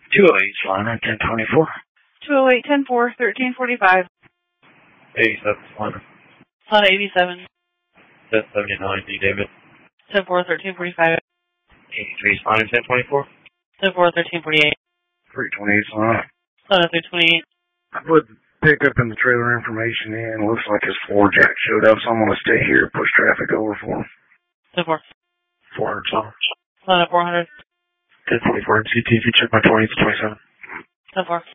208 Solana, 1024. 208, 10-4, 1345. 87 Solana. Solana 87. 1079, D. David. 10-4, 1345. 83 Solana, 1024. 10-4, 1348. 328 Solana. Solana 328. I put pickup in the trailer information in. Looks like his floor jack showed up, so I'm going to stay here, push traffic over for him. 10-4. 400 Solana. Solana 400. 1024 MCT, if you check my 20, it's 27. 10-4.